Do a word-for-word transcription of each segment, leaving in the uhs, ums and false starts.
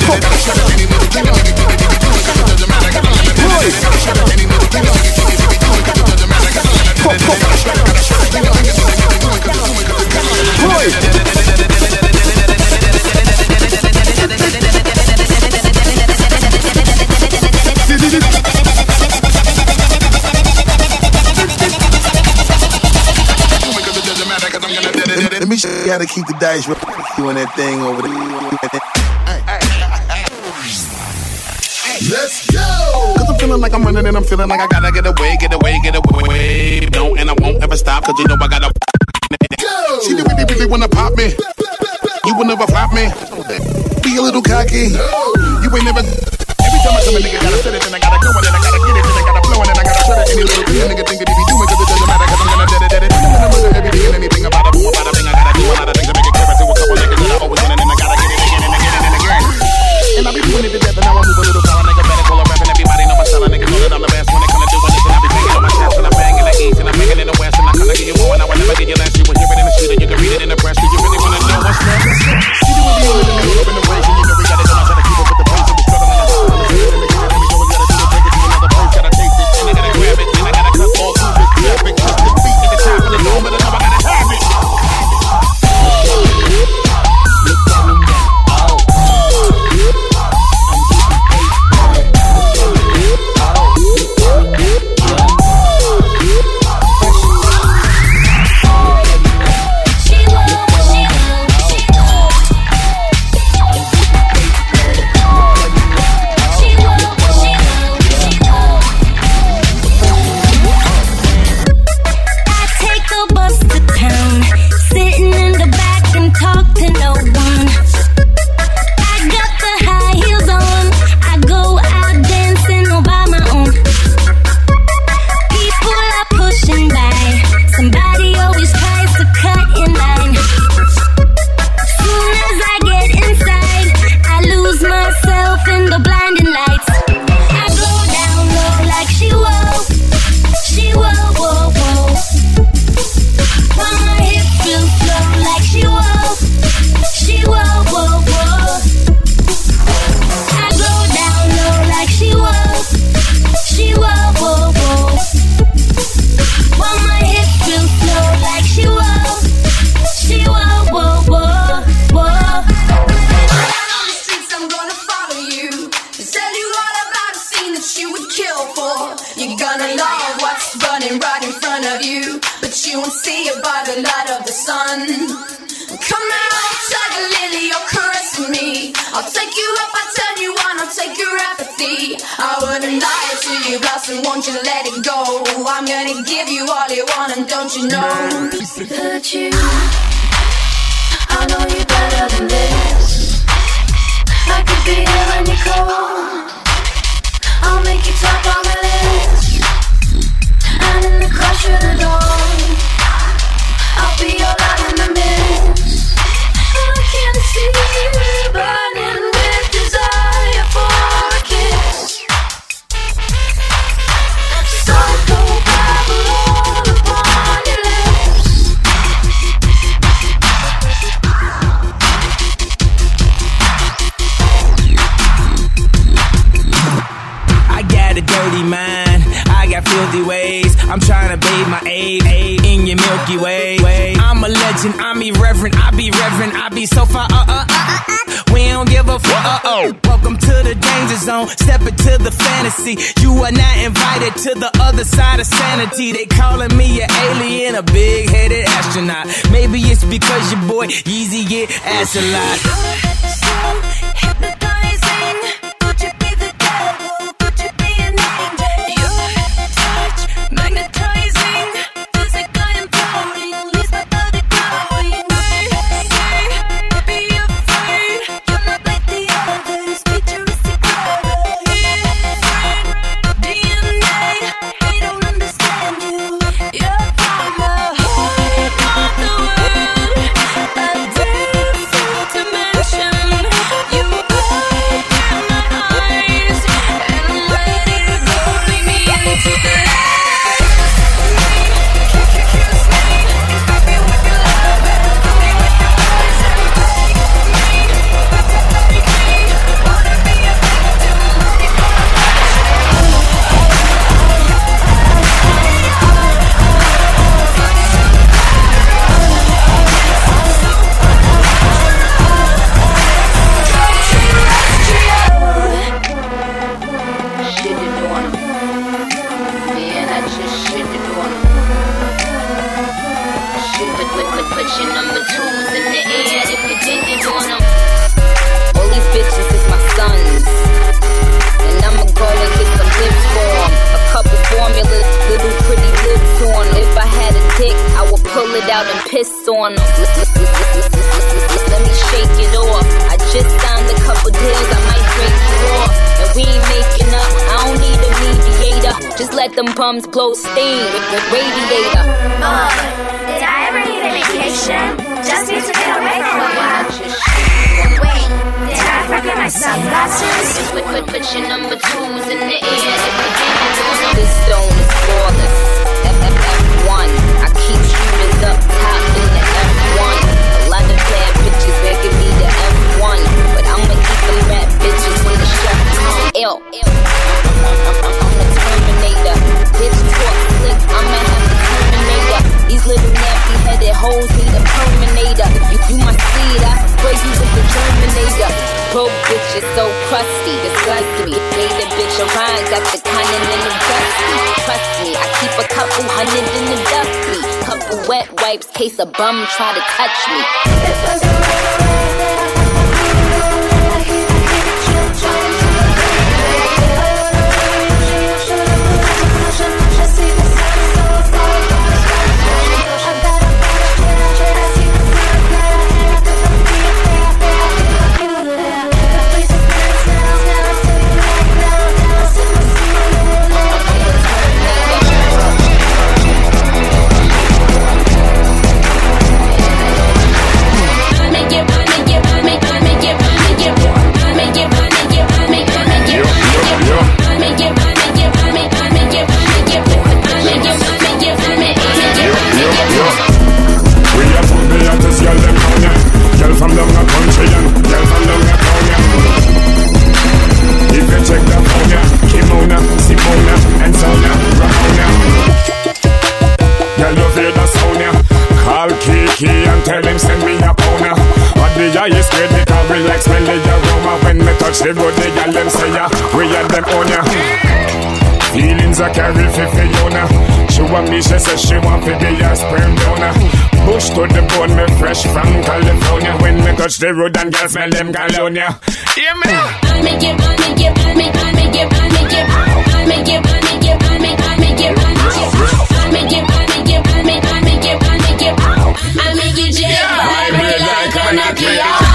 Let me show you how to keep the dice doing that thing over there. Let's go! Cause I'm feeling like I'm running and I'm feeling like I gotta get away, get away, get away. Don't and I won't ever stop cause you know I gotta go! She really, really wanna pop me. You will never flop me. Be a little cocky. You ain't never... Every time I come a nigga gotta set it, then I gotta go, and then I gotta get it, then I gotta flow, and then I gotta shut it. Any little thing a nigga think that he be doing cause it doesn't matter cause I'm gonna dead it, dead it. I'm gonna murder everything and anything about it. Boom, about a thing I gotta do. A lot of things to make it clear to a couple niggas that I always win, and then I gotta get it again and again and again. And I be doing it to death, and now I move a little far. Nigga better call a rap, and everybody know my style. Niggas know that I'm the best when it come to doing this, and I be thinking on my chest, and I'm banging the east, and I'm making in the west, and I kinda give you more, and I will never get you less. You will hear it in the street, and you can read it in the press. Do you really wanna know what's next? See the way you in the middle of the race, and you know we gotta go. I try to keep up with the pace, and we struggling on the side. And we go, we gotta do the take it to another place, gotta taste it, and I gotta grab it, and I gotta cut all through this traffic. Just the beat at the top of the dome, but I know I gotta have it. To the other side of sanity, they calling me an alien, a big-headed astronaut. Maybe it's because your boy Yeezy get ass a lot. You're so hypnotizing. Could you be the devil? Could you be an angel? Your touch magnetizing. Physically imploding. Leaves my body glowing. Be afraid. You're not like the others. Futuristic colors. D N A. They don't understand you. You're from the heart of the world, a different dimension. You are on them. Let me shake it off. I just signed a couple deals, I might break you off. And we ain't making up, I don't need a mediator. Just let them bums blow steam with the radiator. Uh, did I ever need a vacation? Just need to get away for a while. Wait, did I forget my sunglasses? Put, put, put your number twos in the air. This stone is flawless. F one. I keep shooters up top in the F one. A lot of bad bitches begging me the F one, but I'ma keep them bad bitches when the chef comes. Ill. I'm the Terminator. Bitch talk slick. I'ma have the Terminator. These little nappy headed hoes need a Terminator. You, you my seed, I spray you with the Terminator. Broke bitches so crusty, disgust me. Made a bitch around, got the cunning in the dusty. Trust me, I keep a couple hundred in the dusty. Couple wet wipes, case a bum try to touch me. From down the country and girl from down the town, yeah. If you check the phone, yeah, Kimona, Simona, and Sonia, Ramona. Girl, you feel the sound, yeah. Call Kiki and tell him send me a pound, yeah. But the eye is great because we like smell the aroma. When me touch the road, the girl them say, yeah, we had them on, yeah. Feelings I carry for Fiona. She want me, she says she want to be a sperm donor. Bush to the bone, me fresh from California. When me touch the road and girls smell them colonia. Hear me? I make it, I make it, I make, I make it, I make it, I make it, I make it, I make, I make it, I make it, I make it, I make it, I make it, I make it, I make it, yeah. I make it like an Akira.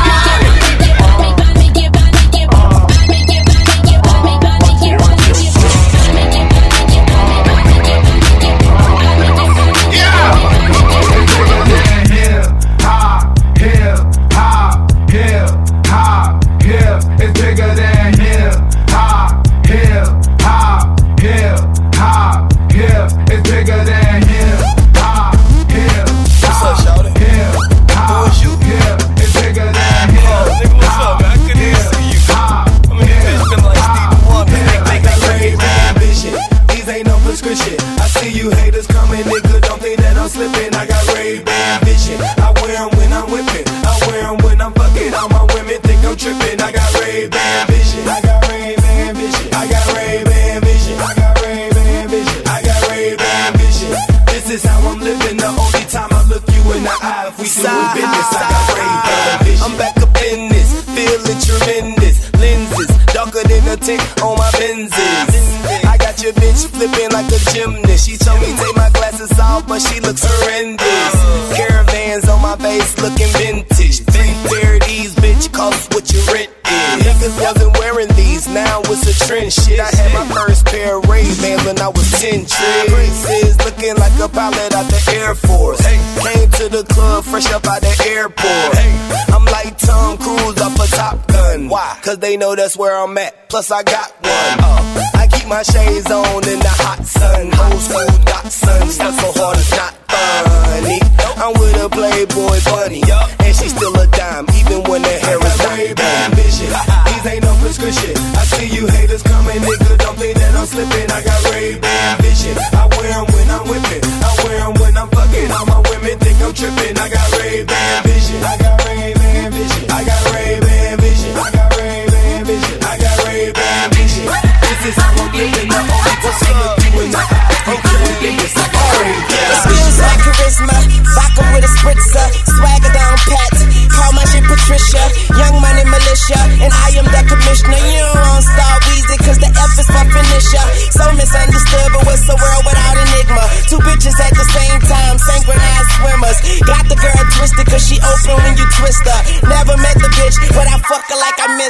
I'm back up in this, feeling tremendous. Lenses darker than a tick on my Benzes. I got your bitch flipping like a gymnast. She told me take my glasses off, but she looks horrendous. Caravans on my face looking vintage. Three pair of these, bitch, cost what your rent is. Niggas wasn't wearing these, now it's a trend shit. I had my first pair of Ray-Bans when I was ten. Traces looking like a pilot out the Air Force. Came to the club fresh up out the airport. I'm like Tom Cruise off a Top Gun. Why? Cause they know that's where I'm at. Plus I got one. Uh, I keep my shades on in the hot sun. Old school Dotson, stuff so hard it's not funny. I'm with a Playboy bunny, and she's still a dime, even when the hair is not done. These ain't no prescription. I see you haters coming, nigga. Don't think that I'm slipping. I got Ray-Ban vision. I wear them when I'm whipping. I wear them when I'm fucking. All my women think I'm tripping. I got Ray-Ban vision. I got Ray-Ban vision. I got Ray-Ban vision. I got Ray-Ban vision. I got Ray-Ban vision. This is how I'm living. The only time I look you in the eye. Okay, this I got Ray-Ban. Skills like charisma, vodka with a spritzer, swagger down pat. Call my shit Patricia, young money militia, and I am the commissioner. You don't want Star Weezy, cause the F is my finisher. So Miss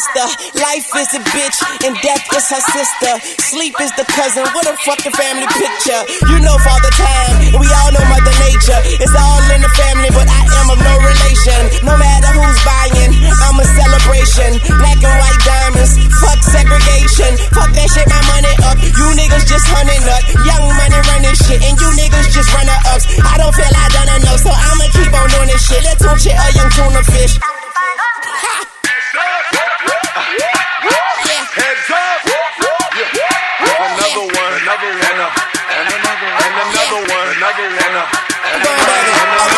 mister. Life is a bitch and death is her sister. Sleep is the cousin, what a fucking family picture. You know Father Time, and we all know Mother Nature. It's all in the family, but I am of no relation. No matter who's buying, I'm a celebration. Black and white diamonds, fuck segregation. Fuck that shit, my money up. You niggas just hunting up. Young money running shit, and you niggas just runner ups. I don't feel I done enough, so I'ma keep on doing this shit. Let's tune shit a young tuna fish. Ha! Heads up! Yeah. Another one, another one, and, a, and another one, and another one, another one, and, a, and another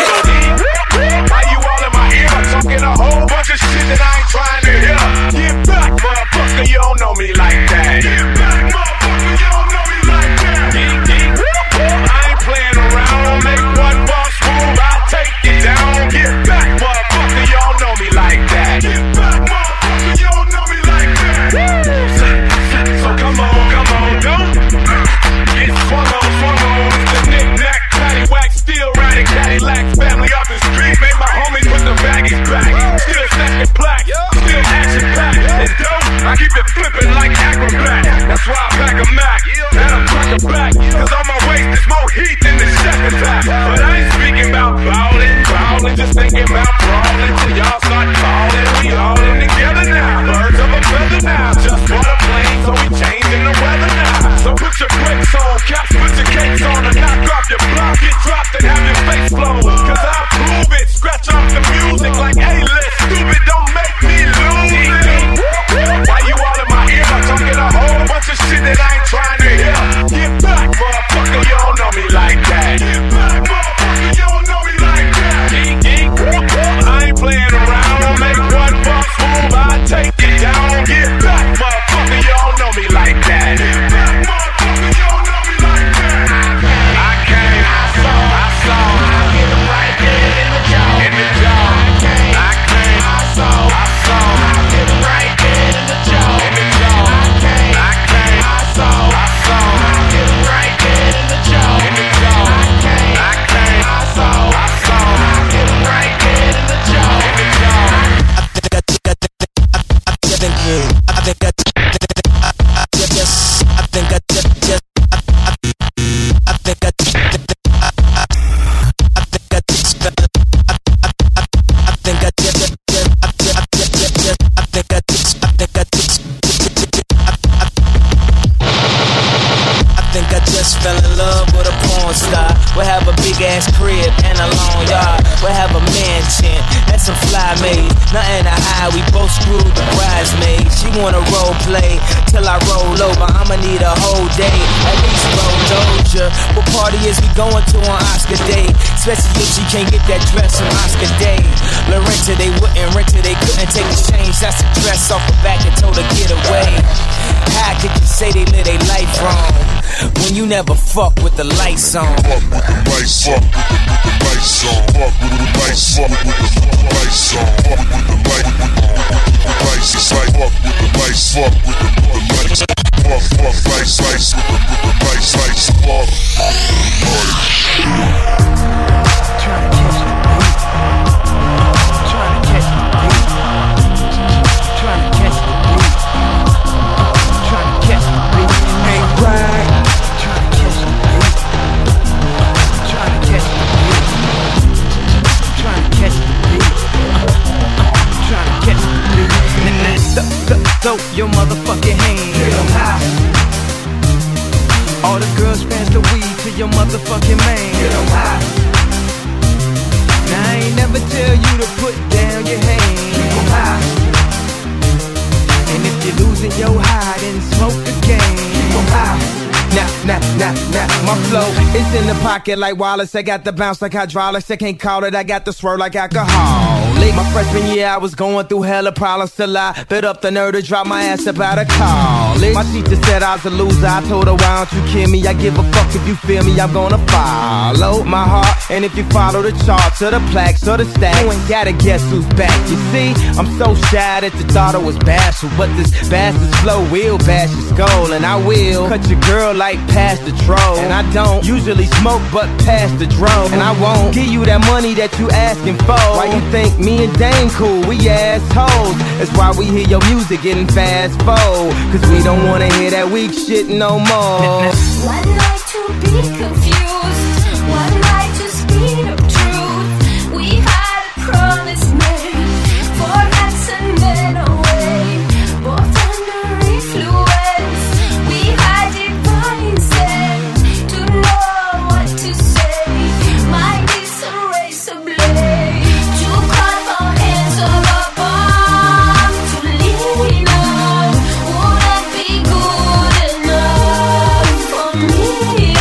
one. Why you all in my ear? I'm talking a whole bunch of shit that I ain't trying to hear. Get back, motherfucker, you don't know me like that. Get back, motherfucker, you don't know me like that. Get, get. I ain't playing around. Make one boss move, I'll take it down. Get back, motherfucker, you don't know me like that. Get back, motherfucker, you don't know me like that. So come on, come on, don't get swung on, swung on. The knick-knack, paddywhack, still riding Cadillacs. Family off the street, make my homies put the baggies back. Still stacking plaques, still action-packed. And dope, I keep it flipping like acrobat. That's why I pack a Mac, and I crack a back. Cause on my waist there's more heat than the chef attack. But I ain't speaking about bowling, bowling, just thinking about brawling. Till y'all start calling, we all in together now. Birds of a feather now, just bought a plane, so we changing the weather now. So put your brakes on, caps, put your cakes on, and knock off your block, get dropped and have your face blown. Cause I'll prove it, scratch off the music like A-list. Stupid, don't make me lose it. Why you all in my ear? I'm talking a whole bunch of shit that I ain't trying to hear. Get back, motherfucker, you don't know me like that. Get back, motherfucker, you don't know me like that. Ding, ding. I ain't playing around. I'll make one boss move, I'll take it down. Get back, motherfucker, you don't know me like that. Get back, motherfucker, you don't know me like that. I came, I saw, I saw. I hit him right there in the jaw. In the jaw. I came, I saw, I saw. I hit him right there in the jaw. In the jaw. I came, I came, I saw, I saw. I hit him right there in the jaw. In the jaw. I came, I came, I saw, I saw. I hit him right there in the jaw. In the jaw. I think I, I think you. I think I, yes. I think I just, just. I, I, I think I, I think I just fell. I, I, I, I think I just, just. I, I, just, just. I think I just, I think I just. I think I just fell in love with a porn star. We'll have a big ass crib and a long yard. We'll have a mansion and some fly maids. Nothing to hide, we both screwed the bridesmaids. She wanna role play till I roll over. I'ma need a whole day, at least roll doja. What party is we going to on Oscar Day? Especially if she can't get that dress from Oscar Day. Lorenta, they wouldn't rent it, they couldn't take the change. That's a dress off her back and told her get away. How could you say they live their life wrong when you never fuck with the lights on? Fuck with the lights on, with the lights on. Fuck with the lights on, with the lights on. Fuck with the light, with the lights. It's like fuck with the lights, fuck with the lights. Fuck, fuck, lights, lights, with the lights, lights. Fuck. Trying to catch the beat. Trying to catch the beat. Trying to catch the beat. Trying to catch the beat. Ain't right. Trying to catch the beat. Trying to catch the beat. Trying to catch the beat. Trying to catch the beat. Th- th- throw your motherfucking hands. Get 'em high. All the girls pass the weed to your motherfucking man. Get 'em high. Now I ain't never tell you to put down your hands. Keep 'em high. And if you're losing your high, then smoke again. Keep 'em high. Nah, nah, nah, nah, my flow is in the pocket like Wallace. I got the bounce like hydraulics. I can't call it, I got the swirl like alcohol. Late my freshman year, I was going through hella problems till I bit up the nerve to drop my ass about a college. My teacher said I was a loser. I told her, why don't you kill me? I give a fuck if you feel me, I'm gonna follow my heart. And if you follow the charts or the plaques or the stacks, you ain't gotta guess who's back. You see, I'm so shy that the thought I was bashful, but this bastard's flow will bash your skull. And I will cut your girl like past the troll. And I don't usually smoke but past the dro. And I won't give you that money that you asking for. Why you think Me and Dame cool, we assholes. That's why we hear your music getting fast forward. Cause we don't wanna hear that weak shit no more. One night to be confused, one night to speed of truth. We had a promise made, for handsome men away, both under influence. We had divine sense to know what to say. Mind is a razor blade to cut our hands of our palm to lean on. Wouldn't be good enough for me.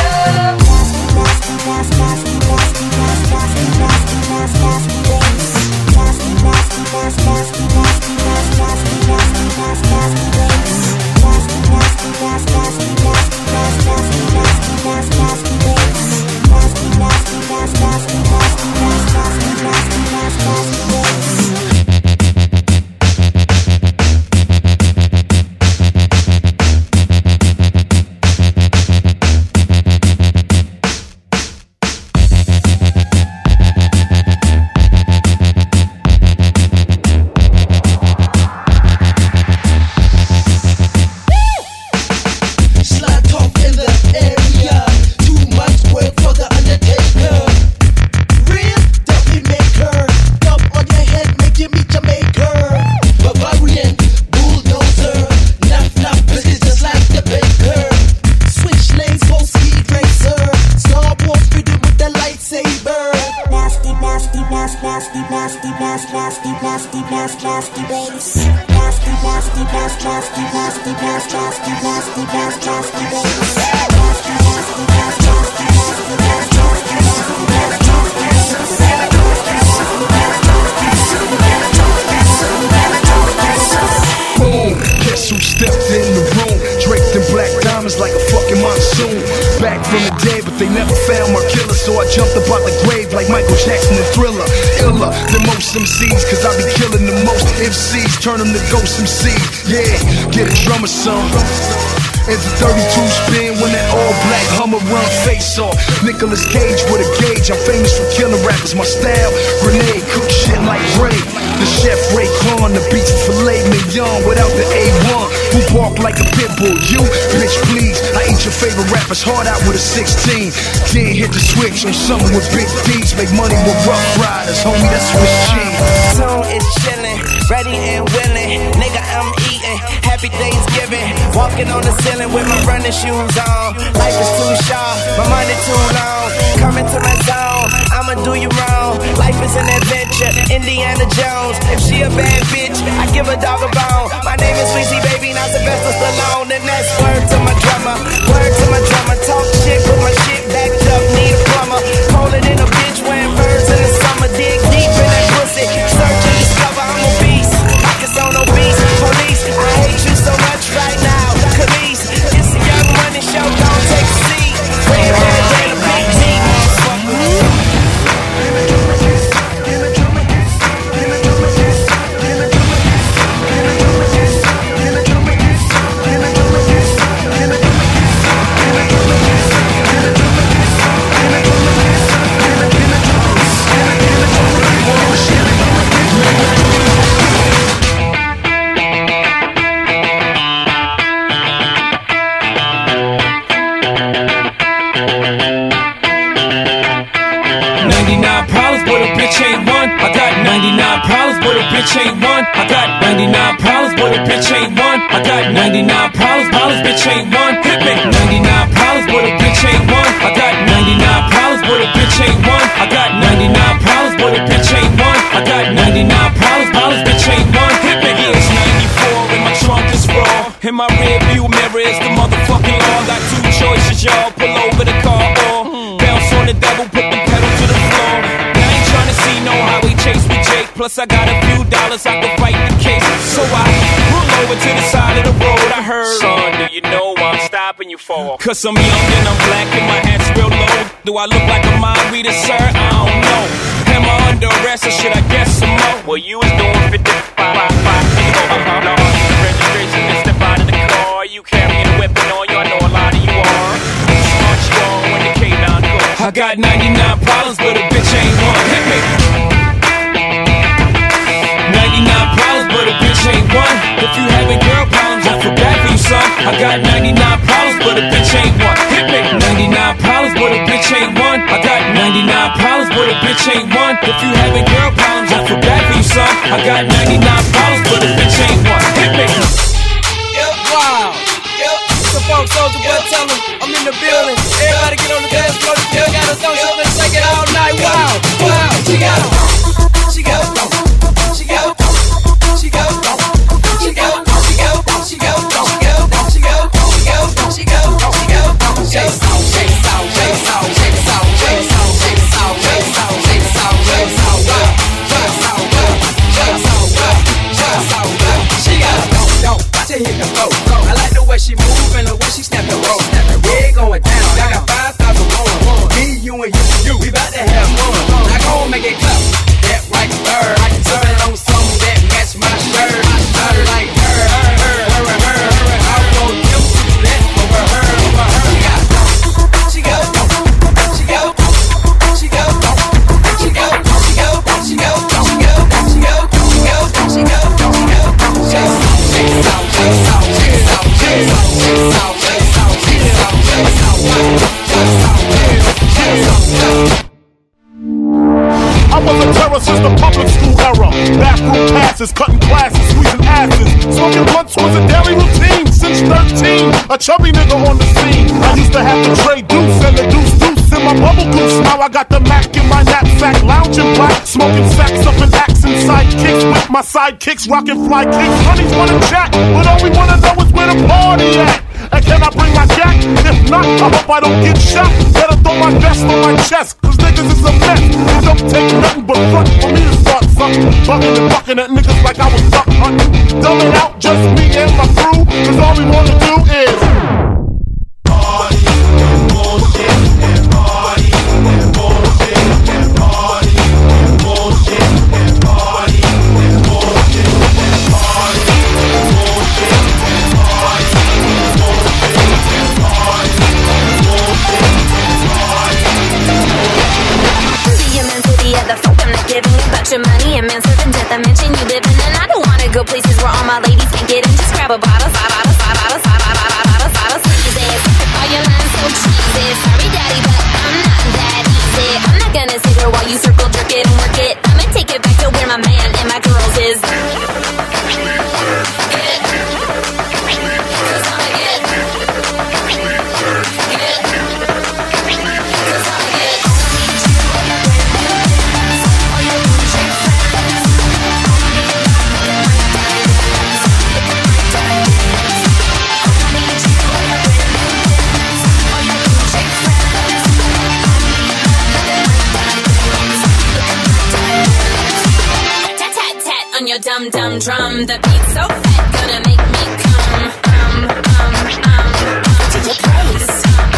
M Cs, cause I be killing the most M Cs, turn them to ghost M C. Yeah, get a drummer some. And the thirty-two spin when that all black Hummer run face off. Nicolas Cage with a gauge, I'm famous for killing rappers. My style, grenade, cook shit like Ray. The chef Ray Kwan, the beats filet mignon without the A one. Who bark like a pit bull? You, bitch, please. I eat your favorite rappers hard out with a sixteen. Then hit the switch on something with big D's. Make money with rough riders, homie, that's what's cheap. Tune is chillin', ready and willing. Nigga, I'm eating. Happy Thanksgiving. Walking on the ceiling with my running shoes on. Life is too short, my money too long. Coming to my zone, I'ma do you wrong. Life is an adventure, Indiana Jones. If she a bad bitch, I give a dog a bone. My name is Weezy, baby, not Sylvester Stallone. And that's word to my drummer, word to my drummer. Talk shit, put my shit backed up, need a plumber. Colder than a bitch wearing birds in the summer. Dig deep in that pussy, search and discover I'm obese. Pockets on obese, police, I hate you so much right now. Khalees, it's a young money show, don't take a seat. Bring it down, bring a big team, motherfucker. Bitch ain't one. I got ninety-nine problems, but a bitch ain't one. I got ninety-nine problems, problems, bitch ain't one. Hit me. ninety-nine problems, but a bitch ain't one. I got ninety-nine problems, but a bitch ain't one. I got ninety-nine problems, but a bitch ain't one. I got ninety-nine problems, problems, bitch ain't one. Hit me. It's ninety-four and my trunk is raw. In my rear view mirror is the motherfucking law. Got two choices, y'all. Pull over the car or bounce on the devil, put the pedal to the floor. I ain't tryna see no highway chase with Jake. Plus I got a few dollars, I can fight the case. So I pull over to the side of the road. I heard, son, do you know I'm stopping you for? Cause I'm young and I'm black and my hat's real low. Do I look like a mind reader, sir? I don't know. Am I under arrest or should I guess some more? Well, you was doing fifty-five, five, five, uh-huh. No, the registration is step out of the car. You carrying a weapon on you, I know a lot of you are. Smart you all when the K nine goes. I got ninety-nine problems, but a bitch ain't one. Hit me. If you having girl problems, I feel bad for you, son. I got ninety-nine problems, but a bitch ain't one. Hit me. ninety-nine problems, but a bitch ain't one. I got ninety-nine problems, but a bitch ain't one. If you having girl problems, I feel bad for you, son. I got ninety-nine problems, but a bitch ain't one. Hit me. Yep, wow. Yep, it's a funk soldier, boy, tell him I'm in the building. Everybody get on the dance floor. The girl got a song, she's gonna take it all night. Wow, wow. She go, she go, she go, she go, she go, she go, she go, she go, she go, she go, she go, she go, she go. Shake it out, shake it out, shake it out, shake it out, shake it out, shake it out, shake it out, shake it out, shake it out, shake it out, shake it out, shake it out. She got don't don't watch it hit the floor. I like the way she move and the way she snap the roll. Yeah, going down. I got five thousand on. Me, you, and you, you. We bout to have fun. I gon' make it clap. That right bird. Turn it on something that match my shirt. I like her, her, her, her, her, her. I want you to do that over her, over her. She go, she go, she go, she go, she go, she go, she go, she go, she go, she go, she go, she go. Shake it out, shake it out, shake it out, shake it out, shake it out, shake it out, shake it out, shake it out, shake it out, shake it out. I was a terror since the public school era. Bathroom passes, cutting classes, squeezing asses. Smoking blunts was a daily routine since thirteen. A chubby nigga on the scene. I used to have to trade deuce and the deuce deuce in my bubble goose. Now I got the Mac in my knapsack, lounging black, smoking sacks up and axing sidekicks with my sidekicks, rocking fly kicks. Honeys wanna chat, but all we wanna know is where the party at. And can I bring my jack? If not, I hope I don't get shot. Better throw my vest on my chest, cause niggas is a mess. It don't take nothing but front for me to start something. Bucking and bucking at niggas like I was duck hunting. Dumb it out, just me and my crew, cause all we wanna do is party and bullshit and party and bullshit and party and bullshit and party and bullshit and party and bullshit and party. Giving a bunch of money and man serving to the mansion you live in. And I don't wanna go places where all my ladies can get in. Just grab a bottle, bottle, bottle, bottle, bottle, bottle, bottle, squeeze it. All your lines so cheesy. Sorry, daddy, but I'm not that easy. I'm not gonna sit here while you circle jerk it and work it. I'ma take it back to where my man and my girls is. Your dum dum drum, the beat's so fat, gonna make me come, um, um, um, to your place.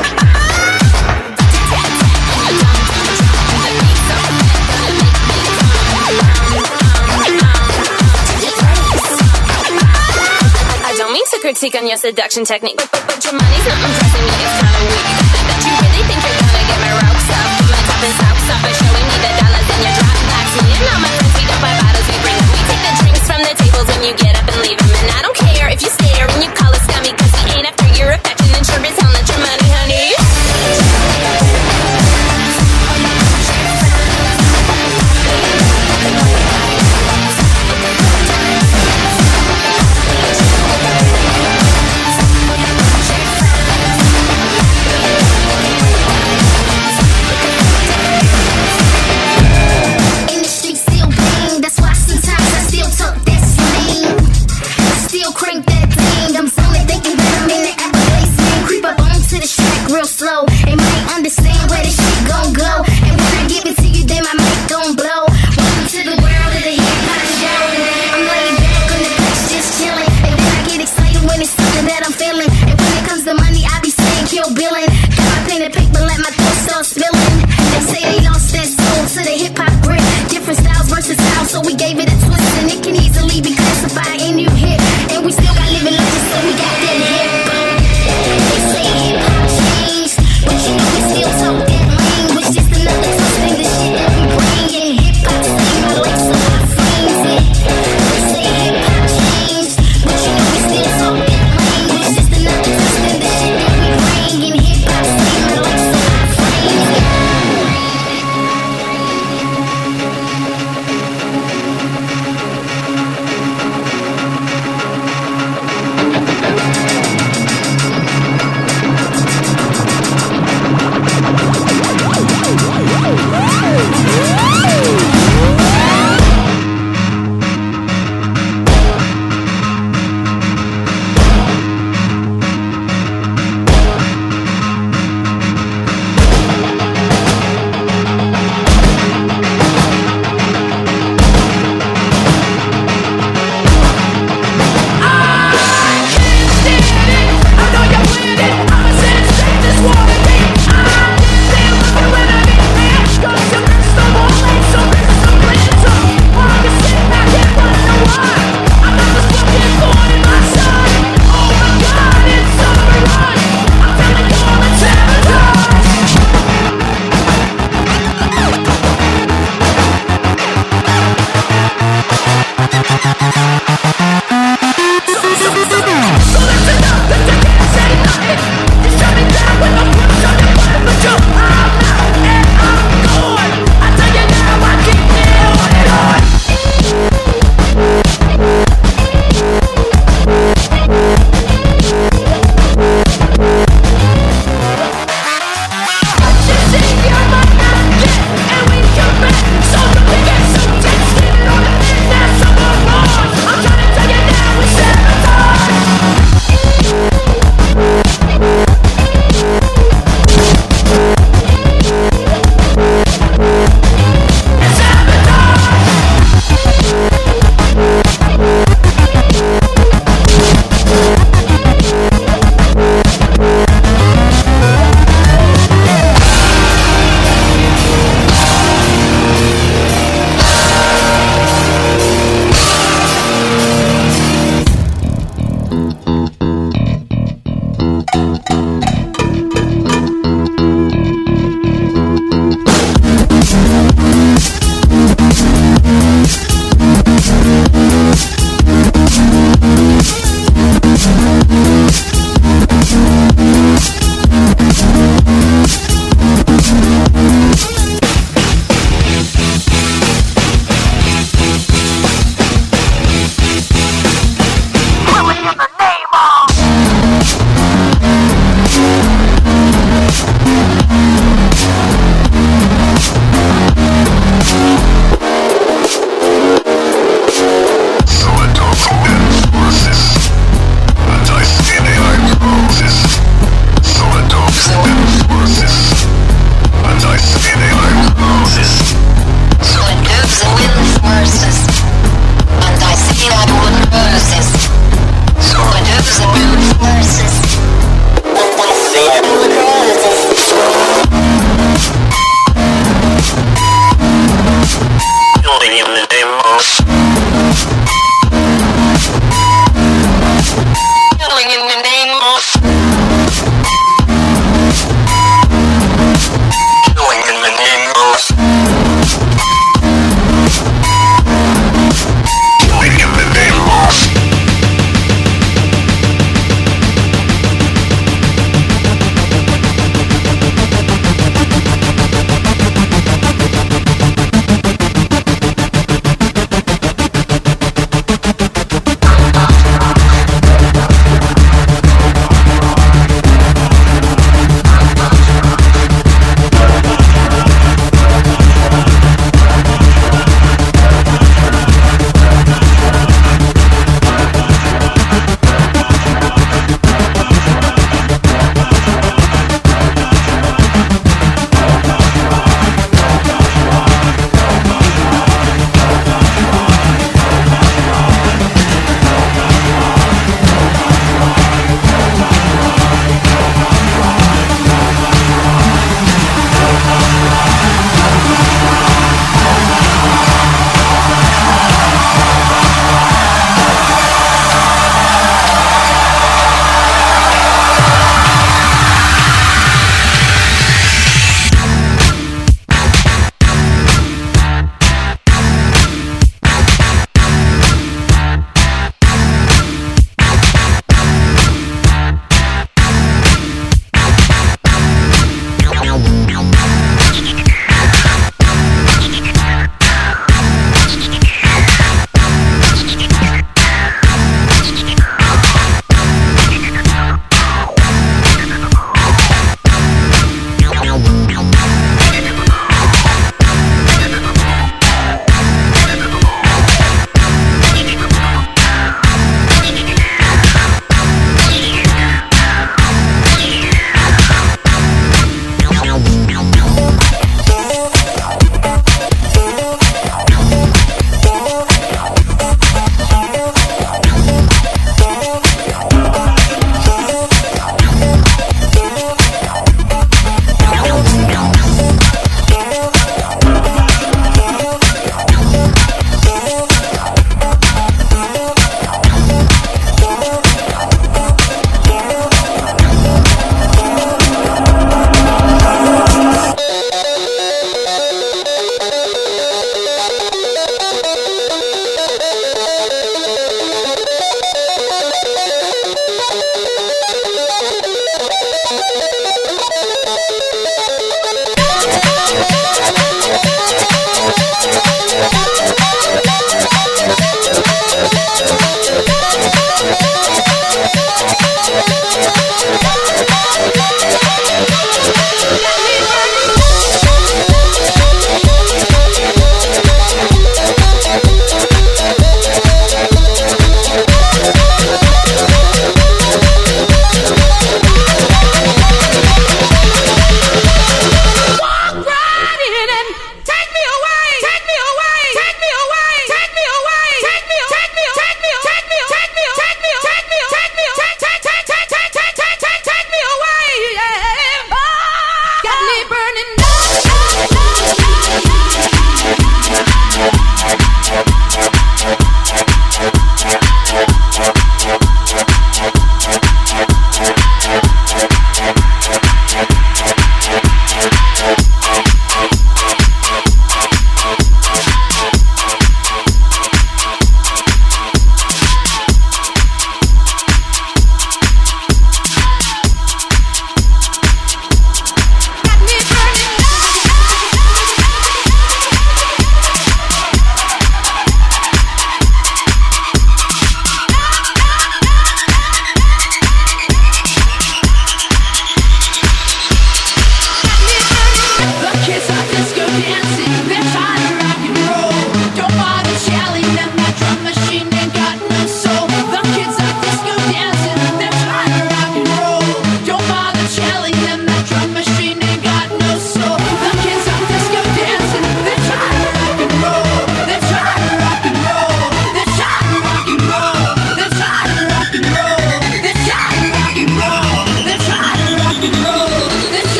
The beat's so fat, gonna make me come, um, um, um, to your place. I don't mean to critique on your seduction technique, but, but, but your money's not impressing me, it's kinda weak. That you really think you're gonna get my ropes up, put my top and socks up, and showing me the dollars in your drop box. Me and all my friends, we don't buy bottles, we bring them. From the tables when you get up and leave them. And I don't care if you stare and you call us scummy, cause we ain't after your affection and sure as hell not your money, honey.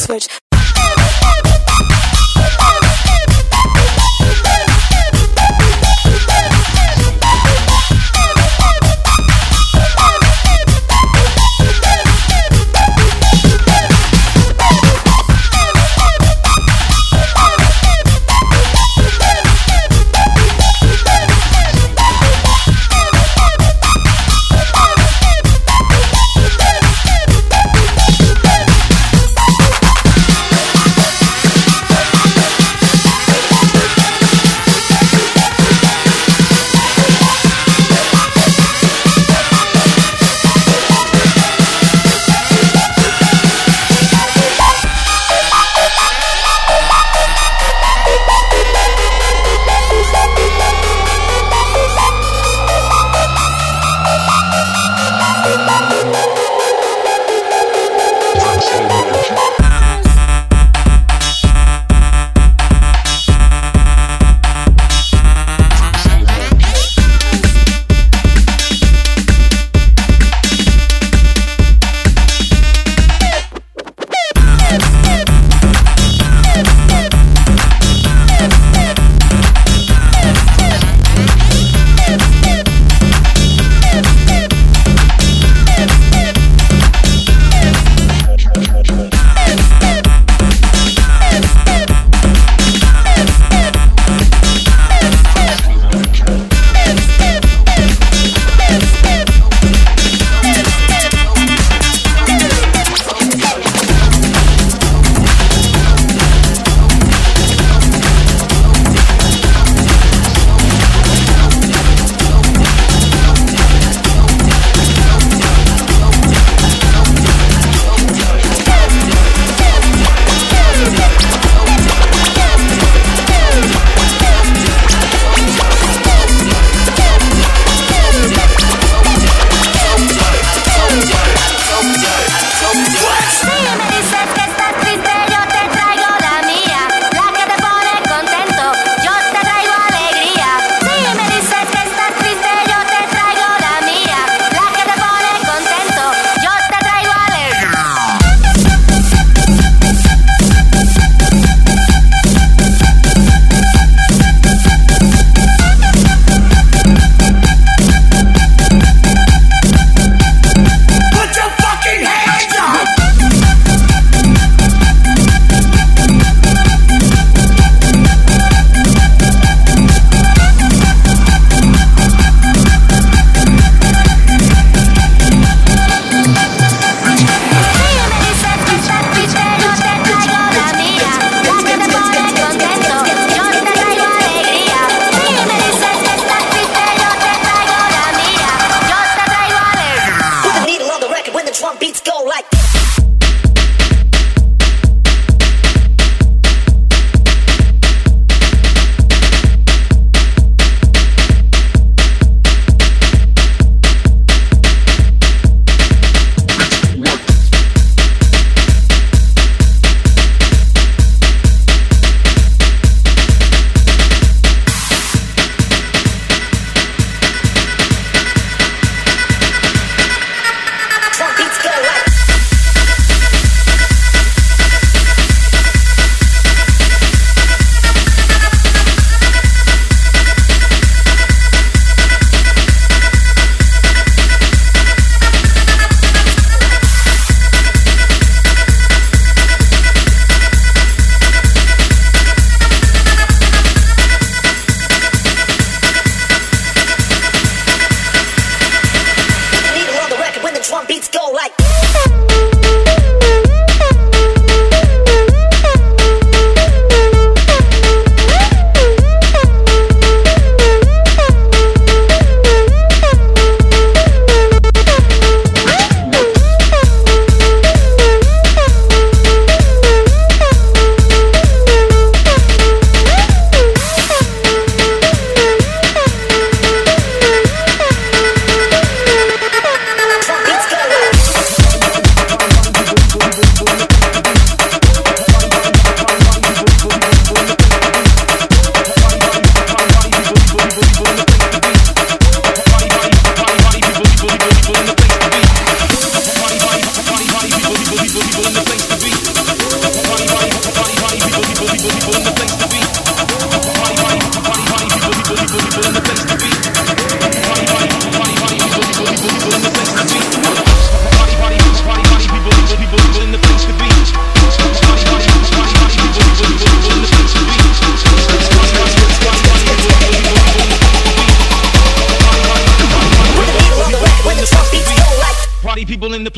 switch.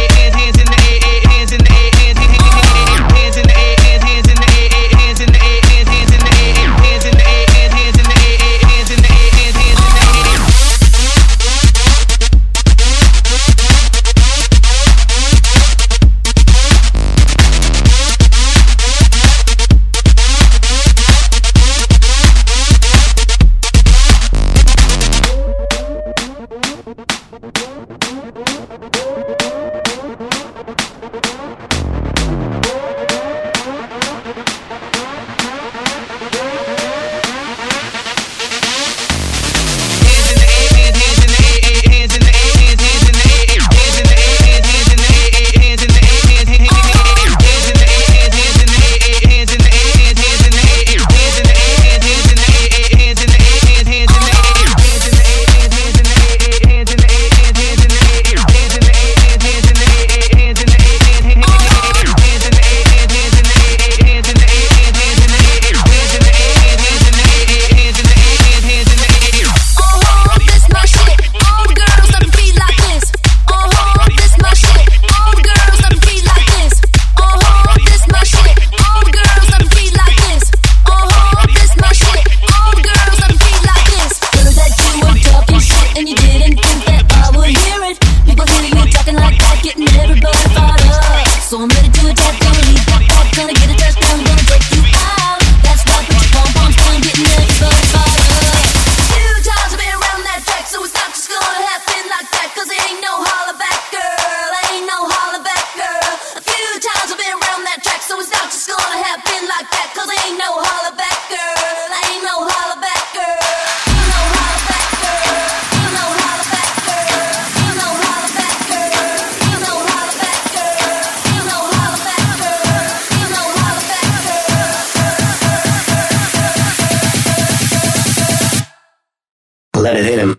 Let it hit him.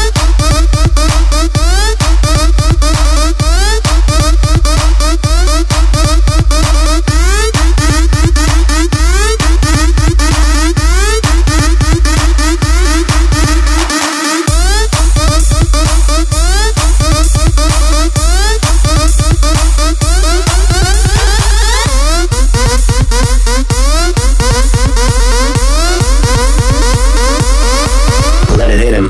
Let it hit him.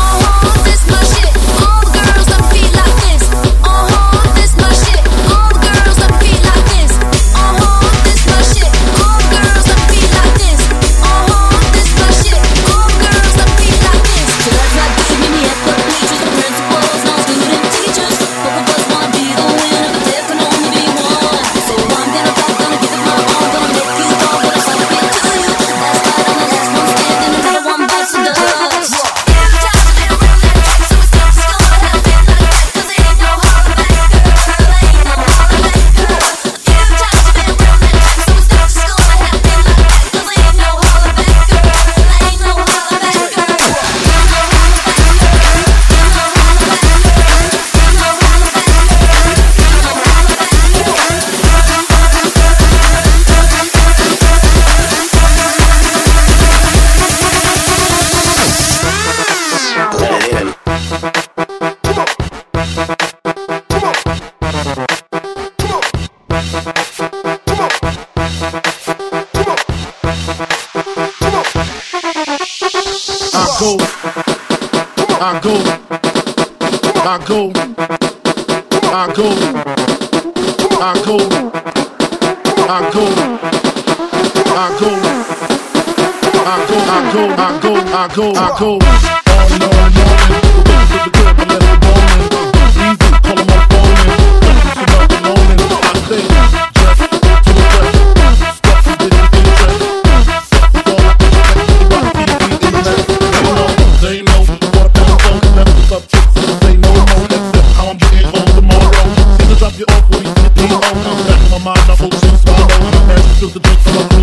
go, I go, I go, I go, I go, I go, I go, I go, I go, I go, I go, I go. All morning, morning, go to the crib and let it morning. Easy, call on my phone and listen to the morning. I say, just to the rest, stuff you didn't interest. Sex is all I expect, rock T V internet. They know, they know what I'm talking about. Up chicks and say no more. That's it, how I'm getting home tomorrow. See the drop you off when you get the home. I'm back in my mind, I hope she's swallowed. I'm back to the drink from my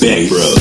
Bang Bros.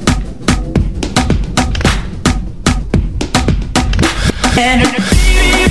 And